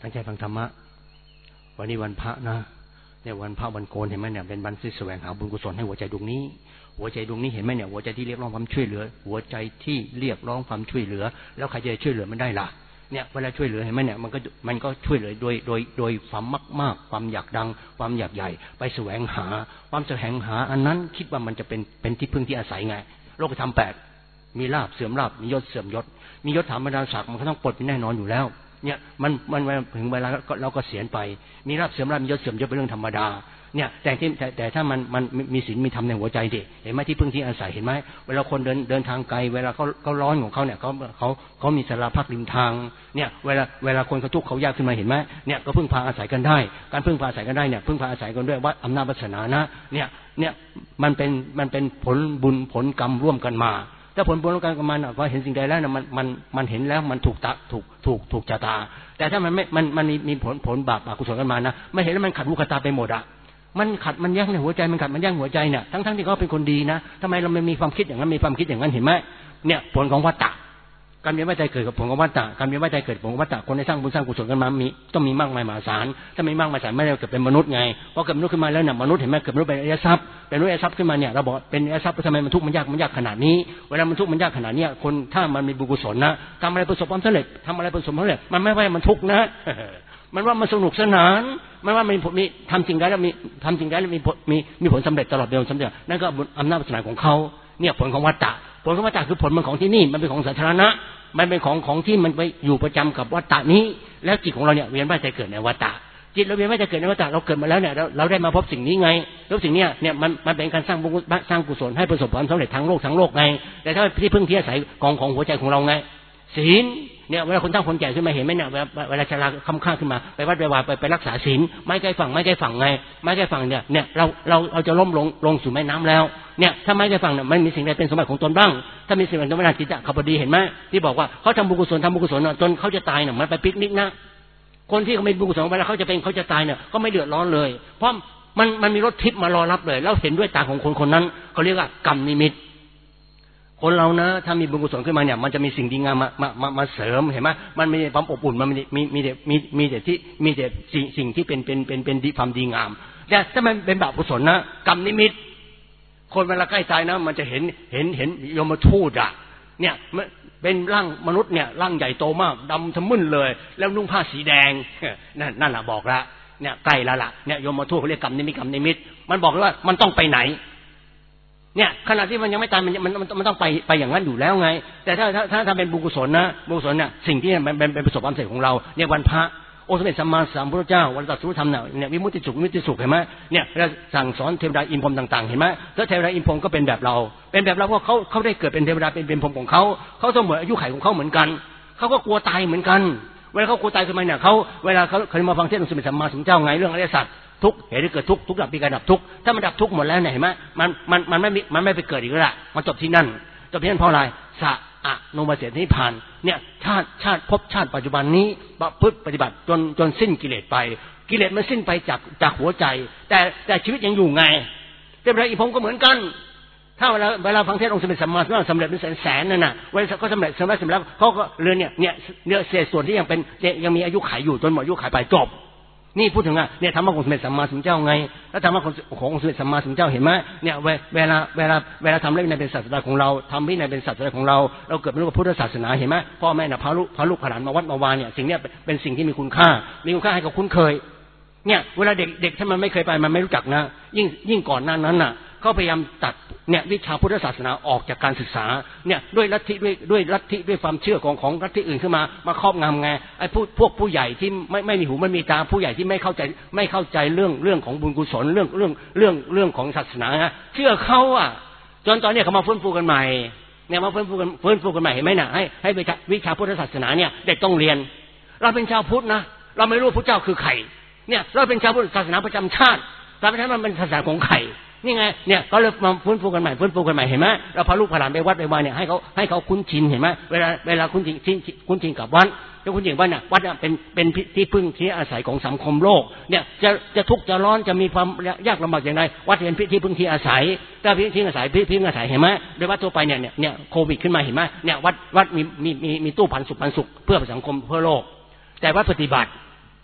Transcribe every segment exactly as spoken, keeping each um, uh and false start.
ตั้งใจฟังธรรมะวันนี้วันพระนะเนี่ยวันพระวันโกนเห็นไหมเนี่ยเป็นวันที่แสวงหาบุญกุศลให้หัวใจดวงนี้หัวใจดวงนี้เห็นไหมเนี่ยหัวใจที่เรียกร้องความช่วยเหลือหัวใจที่เรียกร้องความช่วยเหลือแล้วใครจะช่วยเหลือมันได้ล่ะเนี่ยเวลาช่วยเหลือเห็นไหมเนี่ยมันก็มันก็ช่วยเหลือโดยโดยโดยความมากมากความอยากดังความอยากใหญ่ไปแสวงหาความแสวงหาอันนั้นคิดว่ามันจะเป็นเป็นที่พึ่งที่อาศัยไงโลกธรรมแปดมีลาภเสื่อมลาภมียศเสื่อมยศมียศถาบรรดาศักดิ์มันก็ต้องปลดเป็นแน่นอนอยู่แล้วเนี่ยมันมันถึงเวลาเราก็เสียไปมีลาภเสื่อมลาภมียศเสื่อมยศเป็นเรื่องธรรมดาเนี่ยแต่ที่แต่แต่ถ้ามันมันมีศีลมีธรรมในหัวใจดิเห็นไหมที่พึ่งที่อาศัยเห็นไหมเวลาคนเดินเดินทางไกลเวลาเขาเขาร้อนของเขาเนี่ยเขาเขาเขามีศาลาพักริมทางเนี่ยเวลาเวลาคนเขาทุกข์เขายากขึ้นมาเห็นไหมเนี่ยก็พึ่งพาอาศัยกันได้การพึ่งพาอาศัยกันได้เนี่ยพึ่งพาอาศัยกันด้วยวัดอำนาจวาสนานะเนี่ยเนี่ยมันเป็นมันเป็นผลบุญผลกรรมร่วมกันมาถ้าผลบุญร่วมกันกับมันพอเห็นสิ่งใดแล้วนะมันมันมันเห็นแล้วมันถูกตาถูกถูกถูกชะตาแต่ถ้ามันไม่มันมันมีผลผลบาปอกุศลกันมานะไม่เห็นแล้วมันขัดหูขัดตาไปหมดอะมันขัดมันแย้งในหัวใจมันขัดมันแย้งหัวใจเนี่ยทั้งทั้งที่เขาเป็นคนดีนะทำไมเราไม่มีความคิดอย่างนั้นมีความคิดอย่างนั้นเห็นไหมเนี่ยผลของวัฏฏะการมีวัฏฏะเกิดกับผลของวัฏฏะการมีวัฏฏะเกิดผลของวัฏฏะคนที่สร้างบุญสร้างกุศลกันมามีต้องมีมากมายมหาศาลถ้าไม่มากมายมหาศาลไม่ได้เกิดเป็นมนุษย์ไงพอเกิดมนุษย์ขึ้นมาแล้วเนี่ยมนุษย์เห็นไหมเกิดมนุษย์เป็นอริยทรัพย์เป็นอริยทรัพย์ขึ้นมาเนี่ยเราบอกเป็นอริยทรัพย์ทำไมมันทุกข์มันยากมันยากขนาดนี้เวลามันทุกข์มันยากขนาดนี้คนถ้ามันมีบุญกุศลนะทำอะไรประสบความสำเร็จทำอะไรประสบความสำเร็จมันไม่ว่ามันทุกข์นะมันว่ามันสนุกสนานมันว่ามันมีทำสิ่งใดแล้วมีทำสิ่งใดแล้วมีมีมีผลสำเร็จตลอดเดินสำเร็จนั่นก็อำนาจวาสนาของเขาเนี่ยผลของวัฏฏะผลของวัฏฏะคือผลมันของที่นี่มันเป็นของสาธารณะมันเป็นของของที่มันไปอยู่ประจำกับวัฏฏะนี้แล้วจิตของเราเนี่ยเวียนว่ายใจเกิดในวัฏฏะจิตเราเวียนว่ายใจเกิดในวัฏฏะเราเกิดมาแล้วเนี่ยเราเราได้มาพบสิ่งนี้ไงแล้วสิ่งเนี้ยเนี่ยมันมันเป็นการสร้างบุญสร้างกุศลให้ประสบความสำเร็จทั้งโลกทั้งโลกไงแต่ถ้าที่พึ่งที่อาศัยของของหัวใจของเราไงศีลเนี่ยเวลาคนตั้งคนแก่ขึ้นมาเห็นไหมเนี่ยเวลาเวลาชราค่ำค่าขึ้นมาไปวัดไปวาไปไปรักษาศีลไม่ใกล้ฝั่งไม่ใกล้ฝั่งไงไม่ใกล้ฝั่งเนี่ยเนี่ยเราเราเราจะล้มลงลงสู่แม่น้ำแล้วเนี่ยถ้าไม่ใกล้ฝั่งเนี่ยมันมีสิ่งใดเป็นสมบัติของตนบ้างถ้ามีสิ่งใดเป็นสมบัติจิตจะขับดีเห็นไหมที่บอกว่าเขาทำบุญกุศลทำบุญกุศลจนเขาจะตายเนี่ยมันไปปิกนิกนะคนที่เขาไม่บุญกุศลเวลาเขาจะเป็นเขาจะตายเนี่ยก็ไม่เดือดร้อนเลยเพราะมันมันมีรถทิพย์มารอรับเลยแล้วเห็นด้วยตาของคนคนนั้นเขาเรียกว่ากรรมนิมิตคนเรานะถ้ามีบุญกุศลขึ้นมาเนี่ยมันจะมีสิ่งดีงามมามามามาเสริมเห็นไหมมันมีความอบอุ่นมันมีมีมีแต่มีมีแต่ที่มีแต่สิ่งสิ่งที่เป็นเป็นเป็นเป็นดีความดีงามแต่ถ้ามันเป็นบาปกุศลนะกรรมนิมิตคนเวลาใกล้ตายนะมันจะเห็นเห็นเห็นยมทูตอ่ะเนี่ยเป็นร่างมนุษย์เนี่ยร่างใหญ่โตมากดำทะมึนเลยแล้วนุ่งผ้าสีแดงนั่นนั่นแหละบอกละเนี่ยใกล้แล้วล่ะเนี่ยยมทูตเขาเรียกกรรมนิมิตกรรมนิมิตมันบอกว่ามันต้องไปไหนเนี่ยขณะที่มันยังไม่ตายมันมันมันต้องไปไปอย่างนั้นอยู่แล้วไงแต่ถ้าถ้าถ้าทำเป็นบุญกุศลนะบุญกุศลเนี่ยสิ่งที่มันเป็นเป็นประสบความสำเร็จของเราเนี่ยวันพระโอสมเด็จสัมมาสัมพุทธเจ้าวันตรัสรู้ธรรมเนี่ยวิมุตติสุขวิมุตติสุขเห็นไหมเนี่ยเราสั่งสอนเทวดาอินพรหมต่างๆเห็นไหมแล้วเทวดาอินพรหมก็เป็นแบบเราเป็นแบบเราเพราะเขาเขาได้เกิดเป็นเทวดาเป็นเป็นพรหมของเขาเขาต้องเหมือนอายุขัยของเขาเหมือนกันเขาก็กลัวตายเหมือนกันเวลาเขากลัวตายทำไมเนี่ยเขาเวลาเขาเคยมาฟังเทศน์องค์สมเด็จสัมมาสัมพุทธเจ้าไงเรื่องอริยสัจทุกเหตุที่เกิดทุกทุกดับมีการดับทุกถ้ามันดับทุกหมดแล้วเนี่ยเห็นไหมมันมันมันไม่มันไม่ไปเกิดอีกแล้วละมันจบที่นั่นจบที่นั่นเพราะอะไรสะอะโนมาเสนิพานเนี่ยชาติชาติภพชาติปัจจุบันนี้ประพฤติปฏิบัติจนจนสิ้นกิเลสไปกิเลสมันสิ้นไปจากจากหัวใจแต่แต่ชีวิตยังอยู่ไงเทวดาอินพรหมก็เหมือนกันถ้าเวลาเวลาฟังเทศน์องค์สมเด็จสัมมาสัมพุทธเจ้าสำเร็จเป็นแสนแสนนั่นน่ะเวลาเขาสำเร็จสำเร็จสำเร็จเขาก็เรือเนี่ยเนี่ยเนื้อเศษส่วนที่ยังเป็นยังมีอายุขัยอยู่จนหมดอายุขัยไปจบนี่พูดถึงอ่ะเนี่ยธรรมะของสมเด็จสัมมาสัมพุทธเจ้าไงแล้วธรรมะของของสมเด็จสัมมาสัมพุทธเจ้าเห็นไหมเนี่ยเวลาเวลาเวลาทำเรื่องในเป็นศาสนาของเราทำวินัยเป็นศาสนาของเราเราเกิดเป็นลูกพุทธศาสนาเห็นไหมพ่อแม่น่ะพาลูกพาลูกขลานมาวัดมาวาเนี่ยสิ่งนี้เป็นสิ่งที่มีคุณค่ามีคุณค่าให้กับคุ้นเคยเนี่ยเวลาเด็กเด็กถ้ามันไม่เคยไปมันไม่รู้จักนะยิ่งยิ่งก่อนหน้านั้นน่ะเขาพยายามตัดเนี่ยวิชาพุทธศาสนาออกจากการศึกษาเนี่ยด้วยลัทธิด้วยด้วยลัทธิด้วยความเชื่อของของลัทธิอื่นขึ้นมามาครอบงำไงไอ้พวกพวกผู้ใหญ่ที่ไม่ไม่มีหูไม่มีตาผู้ใหญ่ที่ไม่เข้าใจไม่เข้าใจเรื่องเรื่องของบุญกุศลเรื่องเรื่องเรื่องเรื่องของศาสนาเชื่อเขาอ่ะจนตอนนี้เขามาฟื้นฟูกันใหม่เนี่ยมาฟื้นฟูกันฟื้นฟูกันใหม่เห็นไหมน่ะให้ให้วิชาพุทธศาสนาเนี่ยเด็กต้องเรียนเราเป็นชาวพุทธนะเราไม่รู้พระเจ้าคือใครเนี่ยเราเป็นชาวพุทธศาสนาประจำชาติศาสนามันเป็นศาสนาของใครนี่ไงเนี่ยก็เลยมาฟื้นฟูกันใหม่ฟื้นฟูกันใหม่เห็นไหมเราพาลูกพาหลานไปวัดไปวาเนี่ยให้เขาให้เขาคุ้นชินเห็นไหมเวลาเวลาคุ้นชินคุ้นชินกับวัดแล้วคุ้นชินว่าเนี่ยวัดเนี่ยเป็นเป็นที่พึ่งที่อาศัยของสังคมโลกเนี่ยจะจะทุกข์จะร้อนจะมีความยากลำบากอย่างไรวัดเป็นที่พึ่งที่อาศัยถ้าที่พึ่งอาศัยที่พึ่งอาศัยเห็นไหมโดยวัดทั่วไปเนี่ยเนี่ยเนี่ยโควิดขึ้นมาเห็นไหมเนี่ยวัดวัดมีมีมีมีตู้ปันสุขปันสุขเพื่อสังคมเพื่อโลกแต่วัดปฏิบัติ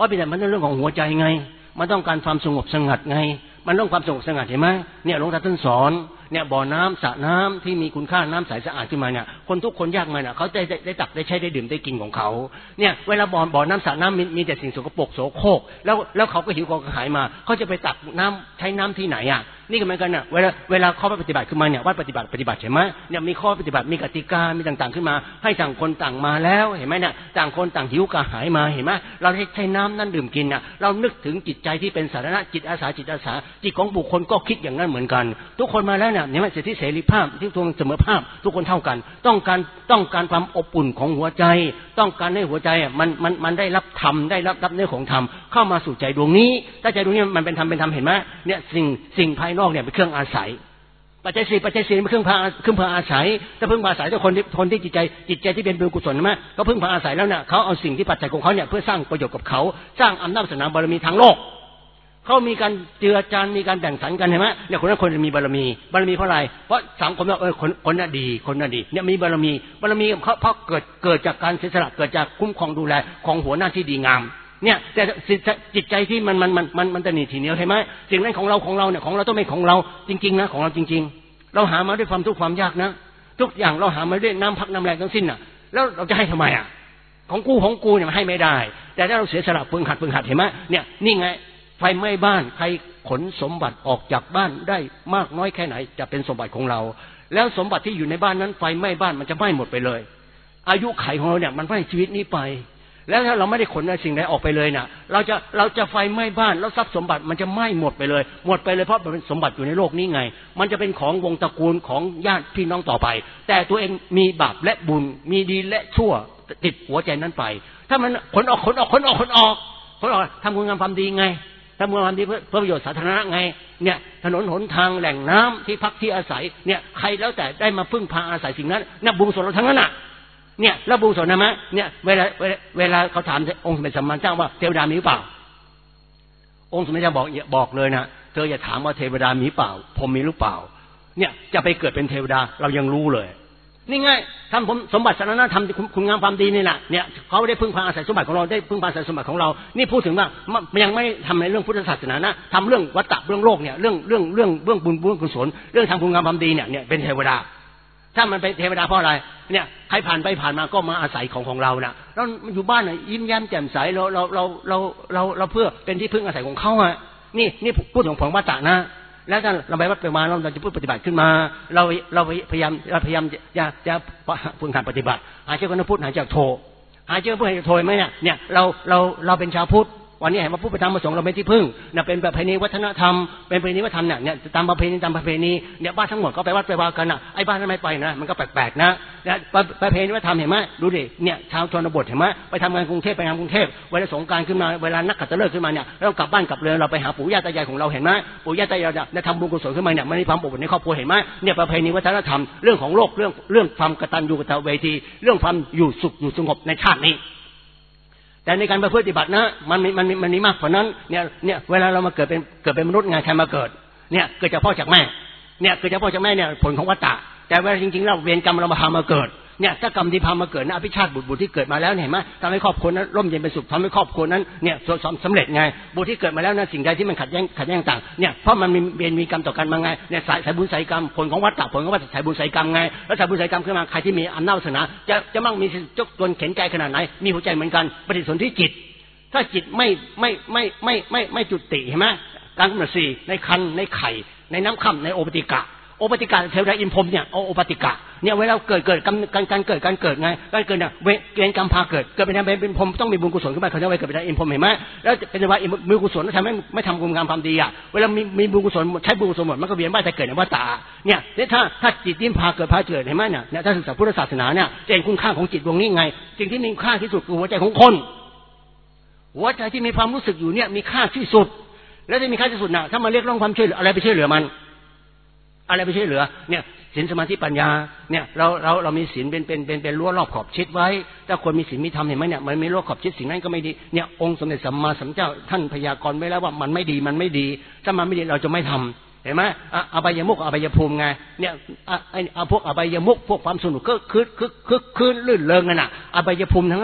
ราะเป็นแต่มันเรื่องของหัวใจไงมันต้องการความสงบสงัดไงมันต้องความสงบสงัดเห็นไหมเนี่ยหลวงตาท่านสอนเนี่ยบ่อน้ำสระน้ำที่มีคุณค่าน้ำใสสะอาดขึ้นมาเนี่ยคนทุกคนยากมาเนี่ยเขาได้ได้ตักได้ใช้ได้ดื่มได้กินของเขาเนี่ยเวลาบ่อบ่อน้ำสระน้ำมีมีแต่สิ่งสกปรกโสโครกแล้วแล้วเขาก็หิวกระหายมาเขาจะไปตักน้ำใช้น้ำที่ไหนอ่ะนี่ก็เหมือนกันน่ะเวลาเวลาข้อปฏิบัติขึ้นมาเนี่ยวัดปฏิบัติปฏิบัติเห็นไหมเนี่ยมีข้อปฏิบัติมีกติกามีต่างๆขึ้นมาให้ต่างคนต่างมาแล้วเห็นไหมเนี่ยต่างคนต่างหิวกระหายมาเห็นไหมเราได้ใช้น้ำนั้นดื่มกินน่ะเรานึกถึงจิตใจที่เป็นสาธารณะจิตอาสาจิตอาสาจิตของบุคคลก็คิดอย่างนั้นเหมือนกันทุกคนมาแล้วเนี่ยเนี่ยสิทธิเสรีภาพที่ทวงเสมอภาพทุกคนเท่ากันต้องการต้องการความอบอุ่นของหัวใจต้องการให้หัวใจอ่ะมันมันมันได้รับธรรมได้รับรับเนื้อของธรรมเข้ามาสู่ใจดวงนี้ถ้าใจดวงนี้มันเป็นธรรมเป็นธรรมเห็นไหมเนี่ยสิ่งสิ่งภายนอกเนี่ยเป็นเครื่องอาศัยปัจจัยสี่ปัจจัยสี่เป็นเครื่องพาเครื่องพาอาศัยถ้าพึ่งพาอาศัยแต่คนที่คนที่จิตใจจิตใจที่เป็นบุญกุศลใช่ไหมเขาพึ่งพาอาศัยแล้วเนี่ยเขาเอาสิ่งที่ปัจจัยของเขาเนี่ยเพื่อสร้างประโยชน์กับเขาสร้างอำนาจศาสนาบารมีทางโลกเขามีการเจือจานมีการแบ่งสรรกันเห็นไหมเนี่ยคนนั้นคนมีบารมีบารมีเพราะอะไรเพราะสังคมเราเออคนคนน่ะดีคนน่ะดีเนี่ยมีบารมีบารมีเขาเพราะเกิดเกิดจากการเสียสละเกิดจากคุ้มครองดูแลของหัวหน้าที่ดีงามเนี่ยแต่จิตใจที่มันมันมันมันมันจะหนีทีเหนียวใช่ไหมสิ่งนั้นของเราของเราเนี่ยของเราต้องเป็นของเราจริงๆนะของเราจริงๆเราหามาด้วยความทุกข์ความยากนะทุกอย่างเราหามาด้วยน้ำพักน้ำแรงทั้งสิ้นน่ะแล้วเราจะให้ทำไมอ่ะของกูของกูเนี่ยมันให้ไม่ได้แต่ถ้าเราเสียสละพึงหัดพึงหัดเห็นไหมเนี่ยนี่ไงไฟไหม้บ้านใครขนสมบัติออกจากบ้านได้มากน้อยแค่ไหนจะเป็นสมบัติของเราแล้วสมบัติที่อยู่ในบ้านนั้นไฟไหม้บ้านมันจะไหม้หมดไปเลยอายุไขของเราเนี่ยมันไหม้ชีวิตนี้ไปแล้วถ้าเราไม่ได้ขนสิ่งใดออกไปเลยน่ะเราจะเราจะไฟไหม้บ้านแล้วทรัพย์สมบัติมันจะไหม้หมดไปเลยหมดไปเลยเพราะมันเป็นสมบัติอยู่ในโลกนี้ไงมันจะเป็นของวงตระกูลของญาติพี่น้องต่อไปแต่ตัวเองมีบาปและบุญมีดีและชั่วติดหัวใจนั้นไปถ้ามันขนออกขนออกขนออกขนออกขนออกทำคุณงามความดีไงทำคุณงามความดีเพื่อเพื่อประโยชน์สาธารณะไงเนี่ยถนนหนทางแหล่งน้ำที่พักที่อาศัยเนี่ยใครแล้วแต่ได้มาพึ่งพาอาศัยสิ่งนั้นน่ะบุญกุศลเราทั้งนั้นน่ะเนี่ยแล้วบุญกุศลนะมั้ยเนี่ยเวลาเวลาเขาถามองค์สมเด็จสัมมาสัมพุทธเจ้าว่าเทวดามีหรือเปล่าองค์สมเด็จเจ้าบอกบอกเลยนะเธออย่าถามว่าเทวดามีหรือเปล่าพรหมมีหรือเปล่าเนี่ยจะไปเกิดเป็นเทวดาเรายังรู้เลยนี่ไงทำผมสมบัติสาธารณะทำคุณงามความดีนี่แหละเนี่ยเขาได้พึ่งพาอาศัยสมบัติของเราได้พึ่งพาอาศัยสมบัติของเรานี่พูดถึงว่ามันยังไม่ทำในเรื่องพุทธศาสนานะทำเรื่องวัฏฏะเรื่องโลกเนี่ยเรื่องเรื่องเรื่องเรื่องบุญบุญกุศลเรื่องทำคุณงามความดีเนี่ยเนี่ยเป็นเทวดาถ้ามันเป็นเทวดาเพราะอะไรเนี่ยใครผ่านไปผ่านมาก็มาอาศัยของของเราน่ะแล้วอยู่บ้านน่ะยิ้มแย้มแจ่มใสเราเราเราเราเราเราเพื่อเป็นที่พึ่งอาศัยของเขาอ่ะนี่นี่พูดถึงผลวัฏฏะนะแล้วถ้าเราไปวัดไปมาเราจะพูดปฏิบัติขึ้นมาเราเราพยายามเราพยายามจะจะฝึกหัดปฏิบัติหาเจ้าคนพุทธหาเจ้าโทหาเจ้าพุทธหาเจ้าโทไหมเนี่ยเนี่ยเราเราเราเป็นชาวพุทธวันนี้เห็นว่าผู้ประธานประสงค์เราเป็นที่พึ่งเนี่ยเป็นประเพณีวัฒนธรรมเป็นประเพณีวัฒนธรรมเนี่ยเนี่ยตามประเพณีตามประเพณีเนี่ยบ้านทั้งหมดก็ไปวัดไปวากันน่ะไอ้บ้านนั้นไม่ไปนะมันก็แปลกๆนะเนี่ยประเพณีวัฒนธรรมเห็นไหมดูดิเนี่ยชาวชนบทเห็นไหมไปทำงานกรุงเทพไปงานกรุงเทพเวลาสงกรานต์ขึ้นมาเวลานักขัตฤกษ์ขึ้นมาเนี่ยเรากลับบ้านกลับเรือนเราไปหาปู่ย่าตายายของเราเห็นไหมปู่ย่าตายายเนี่ยทำบุญกุศลขึ้นมาเนี่ยมันมีความอบอุ่นในครอบครัวเห็นไหมเนี่ยประเพณีวัฒนธรรมเรื่องของโลกเรื่องเรื่องความกตัญญูกตเวทีเรื่องความอยู่สุขอยู่สงบในชาตินี้แต่ในการปฏิบัตินะมันมีมันมีมันมีมากกว่านั้นเนี่ยเนี่ยเวลาเรามาเกิดเป็นเกิดเป็นมนุษย์ไงใครมาเกิดเนี่ยเกิดจากพ่อจากแม่เนี่ยเกิดจากพ่อจากแม่เนี่ยผลของวัฏฏะแต่เวลาจริงๆแล้วเวรกรรมเรามาพามาเกิดเนี่ยถ้ากรรมที่พามาเกิดนะอภิชาติบุตรบุตรที่เกิดมาแล้วเห็นไหมทำให้ครอบครัวนั้นร่มเย็นเป็นสุขทำให้ครอบครัวนั้นเนี่ยสำเร็จไงบุตรที่เกิดมาแล้วนะสิ่งใดที่มันขัดแย้งขัดแย้งต่างเนี่ยเพราะมันมีเวรมีกรรมต่อกันมาไงเนี่ยสายสายบุญสายกรรมผลของวัฏฏะผลของวัฏฏะสายบุญสายกรรมไงแล้วสายบุญสายกรรมขึ้นมาใครที่มีอำนาจวาสนาจะจะมั่งมีจกจนเข็นใจขนาดไหนมีหัวใจเหมือนกันปฏิสนธิจิตถ้าจิตไม่ไม่ไม่ไม่ไม่ไม่จุติเห็นไหมการกำเนิดสี่ในคันในไข่ในน้ำค่ำในโอปติกะโอปติกะเทวดาอินพรหมเนี่ยโอปติกะเนี่ยเวลาเกิดเกิดการการเกิดการเกิดไงการเกิดเนี่ยเวรกรรมพาเกิดเกิดเป็นเป็นพรหมต้องมีบุญกุศลขึ้นมาเขาจะไปเกิดเป็นอินพรหมเห็นไหมแล้วเป็นว่ามีกุศลแล้วทำให้ไม่ทำคุณงามความดีอ่ะเวลามีมีบุญกุศลใช้บุญกุศลหมดมันก็เวียนว่ายแต่เกิดในวัฏฏะเนี่ยถ้าถ้าจิตยิ่งพาเกิดพาเกิดเห็นไหมเนี่ยถ้าศึกษาพุทธศาสนาเนี่ยจะเห็นคุณค่าของจิตดวงนี้ไงสิ่งที่มีค่าที่สุดคือหัวใจของคนหัวใจที่มีความรู้สึกอยู่เนี่ยมีค่าที่สุดแล้วที่มีค่าที่สุดน่ะถ้ามาเรียกร้องความช่วยเหลืออะไรไปช่วยเหลือมันอะไรไปช่วยเหลือเนี่ยศีลสมาธิปัญญาเนี่ยเราเราเรามีศีลเป็นเป็นเป็นเป็นรั้วรอบขอบชิดไว้ถ้าคนมีศีลมีธรรมเห็นไหมเนี่ยมันมีรั้วขอบชิดสิ่งนั้นก็ไม่ดีเนี่ยองค์สมเด็จสัมมาสัมพุทธเจ้าท่านพยากรณ์ไว้แล้วว่ามันไม่ดีมันไม่ดีถ้ามันไม่ดีเราจะไม่ทำเห็นไหมอบายมุขอบายภูมิไงเนี่ยไอ้พวกอบายมุขพวกความสนุกก็คึกคึกคึกคืนลื่นเริงกันน่ะอบายภูมิทั้งนั้นน่ะ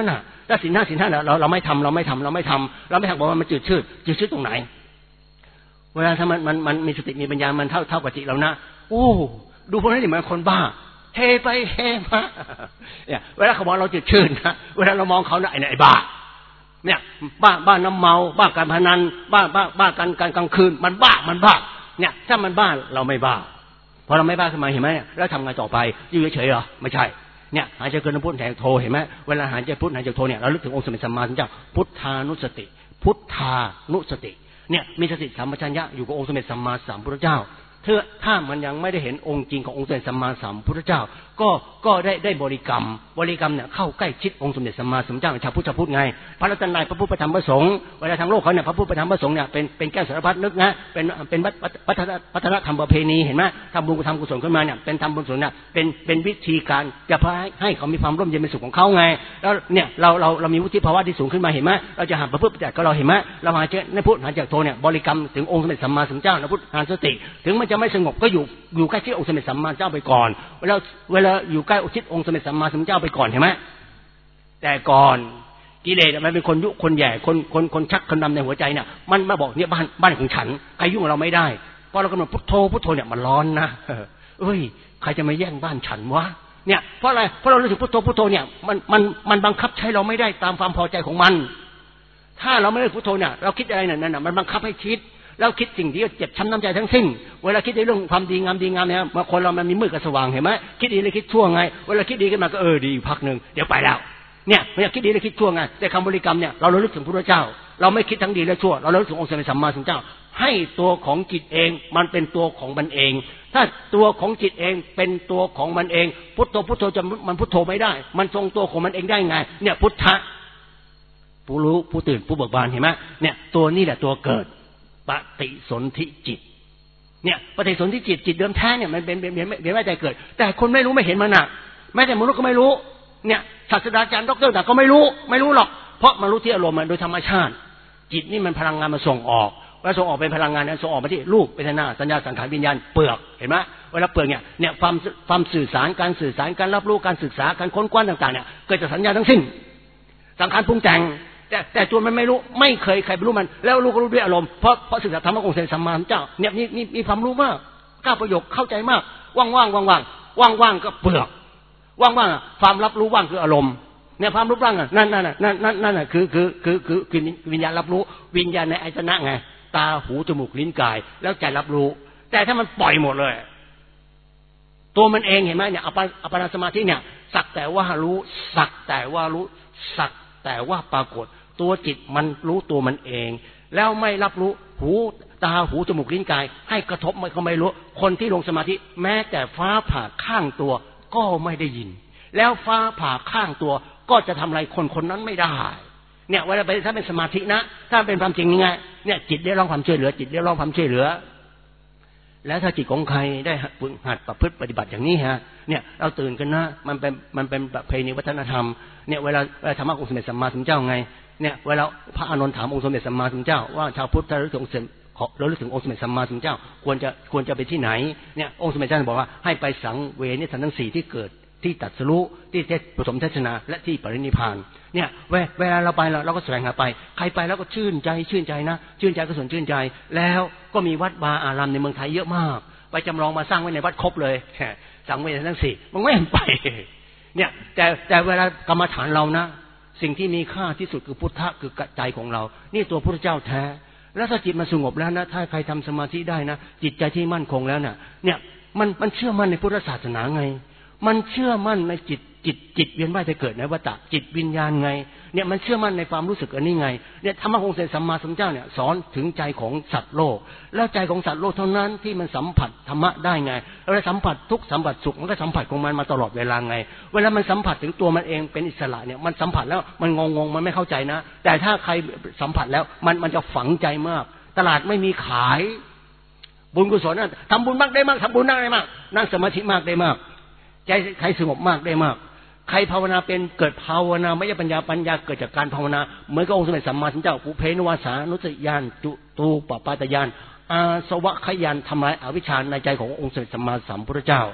ถ้าศีลห้าศีลห้าเราเราไม่ทำเราไม่ทำเราไม่ทำเราไม่ทำบอกว่ามันจืดชืดจืดชืดตรงไหนเวลาถ้ามันมันมันมีสติมีปัญญามันเท่าเท่ากับจิตเรานะโอ้ดูพวกนี้ดิเหมือนคนบ้าเทไปเทมาเนี่ยเวลาเขาบอกเราจืดชืดนะเวลาเรามองเขาเนี่ยไอ้ไอ้บ้าเนี่ยบ้าบ้าน้ำเมาบ้าการพนันบ้าบ้าบ้าการการกลางคืนมันบ้ามันบ้าเนี่ยถ้ามันบ้าเราไม่บ้าพอเราไม่บ้าขึ้นมาเห็นไหมเนี่ยแล้วทำไงต่อไปอยู่เฉยๆเหรอไม่ใช่เนี่ยหายใจเกินพุทธหายใจโทเห็นไหมเวลาหายใจพุทธหายใจโทเนี่ยเราลึกถึงองค์สมเด็จสัมมาสัมพุทธเจ้าพุทธานุสติพุทธานุสติเนี่ยมีสติสัมปชัญญะอยู่กับองค์สมเด็จสัมมาสัมพุทธเจ้าเธอถ้ามันยังไม่ได้เห็นองค์จริงขององค์สมเด็จสัมมาสัมพุทธเจ้าก็ก็ได้ได้บริกรรมบริกรรมเนี่ยเข้าใกล้ชิดองค์สมเด็จสัมมาสัมพุทธเจ้าชาวพุทธชาวพุทธไงพระรัตนตรัยพระพุทธพระธรรมพระสงฆ์เวลาทางโลกเขาเนี่ยพระพุทธพระธรรมพระสงฆ์เนี่ยเป็นเป็นแก้วสารพัดนึกนะเป็นเป็นวัฒนวัฒนธรรมประเพณีเห็นไหมทำบุญทำกุศลขึ้นมาเนี่ยเป็นทำบุญกุศลเนี่ยเป็นเป็นวิธีการจะพาให้เขามีความร่มเย็นเป็นสุขของเขาไงแล้วเนี่ยเราเราเรามีวุฒิภาวะที่สูงขึ้นมาเห็นไหมเราจะหาประพฤติปฏิบัติก็เราเห็นไหมเราหาเจในพุทธหาจากโทเนี่ยบริกรรมถึงองค์สมเด็จสัมมาสัมพุทธเจ้านะพุทธหาสติถึงมันจะไม่สงบก็อยู่อยู่ใกล้ชิดองค์สมเด็จสัมมาสัมพุทธเจ้าไปก่อนเวลาเวลาอยู่ใกล้ชิดองค์สมเด็จสัมมาสัมพุทธเจ้าไปก่อนเห็นไหมแต่ก่อนกิเลสมันเป็นคนยุคนแย่คนคนคนชักคนนำในหัวใจเนี่ยมันมาบอกเนี่ยบ้านบ้านของฉันใครยุ่งกับเราไม่ได้พอเรากำหนดพุทโธพุทโธเนี่ยมันร้อนนะเอ้ยใครจะมาแย่งบ้านฉันวะเนี่ยเพราะอะไรเพราะเรารู้สึกพุทโธพุทโธเนี่ยมันมันมันบังคับใช้เราไม่ได้ตามความพอใจของมันถ้าเราไม่ได้พุทโธเนี่ยเราคิดอะไรนั่นน่ะมันบังคับให้คิดแล้วคิดสิ่งที่เจ็บช้ำน้ำใจทั้งสิ้นเวลาคิดในเรื่องความดีงามดีงามเนี่ยบางคนเรามันมีมืดกับสว่างเห็นไหมคิดดีเลยคิดชั่วไงเวลาคิดดีขึ้นมาก็เออดีพักหนึ่งเดี๋ยวไปแล้วเนี่ยไม่อยากคิดดีเลยคิดชั่วไงแต่คำบริกรรมเนี่ยเราระลึกถึงพระพุทธเจ้าเราไม่คิดทั้งดีและชั่วเราระลึกถึงองค์สมเด็จสัมมาสัมพุทธเจ้าให้ตัวของจิตเองมันเป็นตัวของมันเองถ้าตัวของจิตเองเป็นตัวของมันเองพุทโธพุทโธจะมันพุทโธไม่ได้มันทรงตัวของมันเองได้ไงเนี่ยพุทธะผู้รู้ผู้ตื่นผู้เบิกบานเห็นไหมเนี่ยตัวนี้แหละตัวเกิดปฏิสนธิจิตเนี่ยปฏิสนธิจิตจิตเดิมแท้เนี่ยมันเป็นเป็นเป็นเป็นว่าใจเกิดแต่คนไม่รู้ไม่เห็นมันน่ะแม้แต่มนุษย์ก็ไม่รู้เนี่ยศาสตราจารย์ด็อกเตอร์แต่ก็ไม่รู้ไม่รู้หรอกเพราะมันรู้ที่อารมณ์มันโดยธรรมชาติจิตนี่มันพลังงานมาส่งออกเวลาส่งออกเป็นพลังงานนั้นส่งออกมาที่รูปเวทนาสัญญาสังขารวิญญาณเปลือกเห็นไหมเวลาเปลือกเนี่ยเนี่ยความความสื่อสารการสื่อสารการรับรู้การศึกษาการค้นคว้าต่างๆเนี่ยเกิดจากสัญญาทั้งสิ้นสังขารปรุงแต่งแต่แต่ตัวมันไม่รู้ไม่เคยใครรู้มันแล้วรู้ก็รู้ด้วยอารมณ์เพราะเพราะศึกษาธรรมะองค์สมเด็จสัมมาสัมพุทธเจ้าเนี่ยมีมีมีความรู้มากกล้าประโยคเข้าใจมากว่างว่างว่างว่างว่างว่างก็เปลือกว่างว่างความรับรู้ว่างคืออารมณ์เนี่ยความรู้ว่างอ่ะนั่นนั่นนั่นนั่นนั่นน่ะคือคือคือคือคือวิญญาณรับรู้วิญญาณในอายตนะไงตาหูจมูกลิ้นกายแล้วใจรับรู้แต่ถ้ามันปล่อยหมดเลยตัวมันเองเห็นไหมเนี่ยอัปปอัปปนาสมาธิเนี่ยสักแต่ว่ารู้สักแต่ว่ารู้สักแต่ว่าปรากฏตัวจิตมันรู้ตัวมันเองแล้วไม่รับรู้หูตาหูจมูกลิ้นกายให้กระทบมันก็ไม่รู้คนที่ลงสมาธิแม้แต่ฟ้าผ่าข้างตัวก็ไม่ได้ยินแล้วฟ้าผ่าข้างตัวก็จะทำอะไรคนคนนั้นไม่ได้เนี่ยเวลาไปถ้าเป็นสมาธินะถ้าเป็นความจริงยังไงเนี่ยจิตได้ร้องความช่วยเหลือจิตได้ร้องความช่วยเหลือแล้วถ้าจิตของใครได้ฝึกหัดประพฤติปฏิบัติอย่างนี้ฮะเนี่ยเราตื่นกันนะมันเป็นมันเป็นประเพณีวัฒนธรรมเนี่ยเวลาเวลาธรรมะองค์สมเด็จสัมมาสัมพุทธเจ้าไงเนี่ยเวลาพระอานนท์ถามองค์สมเด็จสัมมาสัมพุทธเจ้าว่าชาวพุทธถ้ารู้ถึงองค์เรารู้ถึงองค์สมเด็จสัมมาสัมพุทธเจ้าควรจะควรจะไปที่ไหนเนี่ยองค์สมเด็จเจ้าบอกว่าให้ไปสังเวชเนี่ยทั้งสี่ที่เกิดที่ตรัสรู้ที่เทศปฐมเทศนาและที่ปรินิพพานเนี่ยเวลาเราไปเราเราก็แสวงหาไปใครไปแล้วก็ชื่นใจชื่นใจนะชื่นใจก็ส่วนชื่นใจแล้วก็มีวัดวาอารามในเมืองไทยเยอะมากไปจำลองมาสร้างไว้ในวัดครบเลยสังเวชทั้งสี่มันไม่เห็นไปเนี่ยแต่แต่เวลากรรมฐานเรานะสิ่งที่มีค่าที่สุดคือพุทธะคือใจของเรานี่ตัวพุทธเจ้าแท้แล้วถ้าจิตมันสงบแล้วนะถ้าใครทำสมาธิได้นะจิตใจที่มั่นคงแล้วเนี่ยเนี่ยมันมันเชื่อมั่นในพุทธศาสนาไงมันเชื่อมั่นในจิตจิตจิตเวียนว่ายจะเกิดในวัฏฏะจิตวิญญาณไงเนี่ยมันเชื่อมั่นในความรู้สึกอันนี้ไงเนี่ยธรรมะองค์สมเด็จสัมมาสัมพุทธเจ้าเนี่ยสอนถึงใจของสัตว์โลกแล้วใจของสัตว์โลกเท่านั้นที่มันสัมผัสธรรมะได้ไงแล้วสัมผัสทุกสัมผัสสุขมันก็สัมผัสของมันมาตลอดเวลาไงเวลามันสัมผัสถึงตัวมันเองเป็นอิสระเนี่ยมันสัมผัสแล้วมันงงงมันไม่เข้าใจนะแต่ถ้าใครสัมผัสแล้วมันมันจะฝังใจมากตลาดไม่มีขายบุญกุศลนะทำบุญมากได้มากทำบุญมากได้มากนั่งสมาธิมากได้มากใจใครสงบมากได้มากใครภาวนาเป็นเกิดภาวนาไม่ใช่ปัญญาปัญญาเกิดจากการภาวนาเหมือนกับองค์สมเด็จสัมมาสัมพุทธเจ้าปุเพนวาสานุสติญาณจุตูปปาตญาณอาสวะขยันทำลายอวิชชาในใจขององค์สมเด็จสัมมาสัมพุทธเจ้า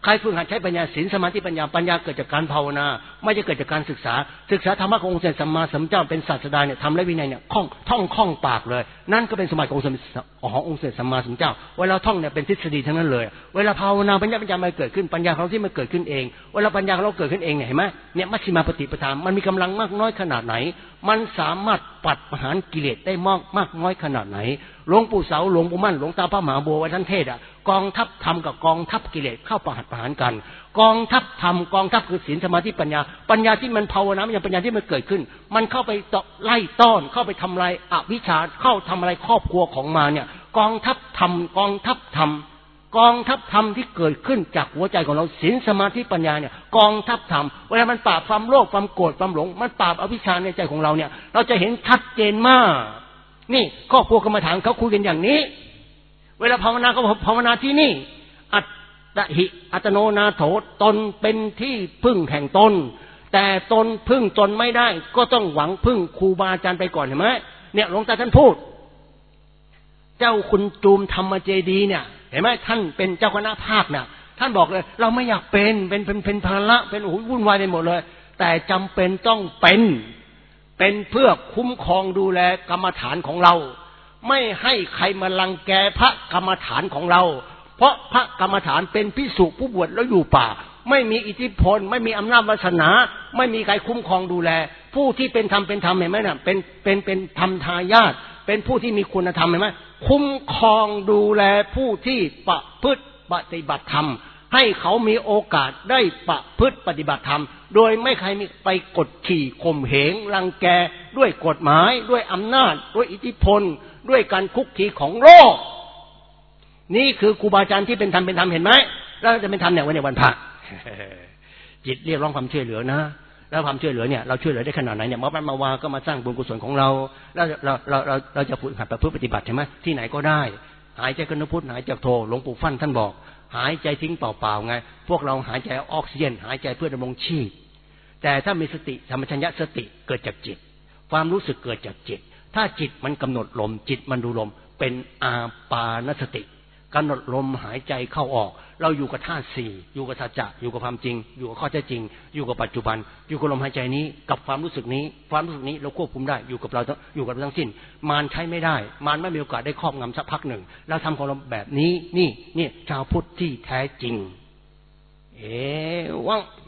ใครฝึกหัดใช้ปัญญาศีลสมาธิปัญญาปัญญาเกิดจากการภาวนาไม่ใช่เกิดจากการศึกษาศึกษาธรรมะขององค์สมเด็จสัมมาสัมพุทธเจ้าเป็นศาสดาเนี่ยทำและวินัยเนี่ยคล่องท่องคล่องปากเลยนั่นก็เป็นสมบัติขององค์สมเด็จขององค์สมเด็จสัมมาสัมพุทธเจ้าเวลาท่องเนี่ยเป็นทฤษฎีทั้งนั้นเลยเวลาภาวนาปัญญาปัญญามันเกิดขึ้นปัญญาของเราที่มันเกิดขึ้นเองเวลาปัญญาของเราเกิดขึ้นเองเนี่ยเห็นไหมเนี่ยมัชฌิมาปฏิปทามันมีกำลังมากน้อยขนาดไหนมันสามารถปัดประหารกิเลสได้มากมากน้อยขนาดไหนหลวงปู่เสาหลวงปู่มั่นหลวงตาพระมหาบัววัดท่านเทศอ่ะกองทัพธรรมกับกองทัพกิเลสเข้าประหัตประหารกันกองทัพธรรมกองทัพคือศีลสมาธิปัญญาปัญญาที่มันภาวนาอย่างปัญญาที่มันเกิดขึ้นมันเข้าไปไล่ต้อนเข้าไปทำลายอวิชชาเข้าทำลายครอบครัวของมาเนี่ยกองทัพธรรมกองทัพธรรมกองทัพธรรมที่เกิดขึ้นจากหัวใจของเราศีลสมาธิปัญญาเนี่ยกองทัพธรรมเวลามันปราบความโลภความโกรธความหลงมันปราบอวิชชาในใจของเราเนี่ยเราจะเห็นชัดเจนมากนี่ครอบครัวกรรมฐานเขาคุยกันอย่างนี้เวลาภาวนาก็ภาวนาที่นี่อัตตหิอัตโนนาโถตนเป็นที่พึ่งแห่งตนแต่ตนพึ่งตนไม่ได้ก็ต้องหวังพึ่งครูบาอาจารย์ไปก่อนเห็นไหมเนี่ยหลวงตาท่านพูดเจ้าคุณจูมธรรมเจดีเนี่ยเห็นไหมท่านเป็นเจ้าคณะภาคน่ะท่านบอกเลยเราไม่อยากเป็นเป็นเป็นเป็นภาระเป็นโอ้โหวุ่นวายไปหมดเลยแต่จำเป็นต้องเป็นเป็นเพื่อคุ้มครองดูแลกรรมฐานของเราไม่ให้ใครมารังแกพระกรรมฐานของเราเพราะพระกรรมฐานเป็นภิกษุผู้บวชแล้วอยู่ป่าไม่มีอิทธิพลไม่มีอำนาจวาสนาไม่มีใครคุ้มครองดูแลผู้ที่เป็นธรรมเป็นธรรมเห็นไหมน่ะเป็นเป็นเป็นธรรมทายาทเป็นผู้ที่มีคุณธรรมเห็นไหมคุ้มครองดูแลผู้ที่ประพฤติปฏิบัติธรรมให้เขามีโอกาสได้ประพฤติปฏิบัติธรรมโดยไม่ใครมีไปกดขี่ข่มเหงรังแกด้วยกฎหมายด้วยอำนาจด้วยอิทธิพลด้วยการคุกคีของโลกนี่คือครูบาอาจารย์ที่เป็นธรรมเป็นธรรมเห็นไหมแล้วจะเป็นธรรมเนี่ยวันในวันพระจิตเรียกร้องความช่วยเหลือนะแล้วความช่วยเหลือเนี่ยเราช่วยเหลือได้ขนาดไหนเนี่ยมามาวาก็มาสร้างบุญกุศลของเราแล้วเราเราเราเราจะฝึกหัดประพฤติปฏิบัติใช่ไหมที่ไหนก็ได้หายใจก็นึกพุทธหายใจโทหลวงปู่ฟั่นท่านบอกหายใจทิ้งเปล่าๆไงพวกเราหายใจออกซิเจนหายใจเพื่อดำรงชีพแต่ถ้ามีสติสัมปชัญญะสติเกิดจากจิตความรู้สึกเกิดจากจิตถ้าจิตมันกำหนดลมจิตมันดูลมเป็นอาปานสติกำหนดลมหายใจเข้าออกเราอยู่กับธาตุสี่อยู่กับสัจจะอยู่กับความจริงอยู่กับข้อเท็จจริงอยู่กับปัจจุบันอยู่กับลมหายใจนี้กับความรู้สึกนี้ความรู้สึกนี้เราควบคุมได้อยู่กับเราอยู่กับทั้งสิ้นมารใช้ไม่ได้มารไม่มีโอกาสได้ครอบงำสักพักหนึ่งเราทำของเราแบบนี้นี่นี่ชาวพุทธที่แท้จริงเอวัง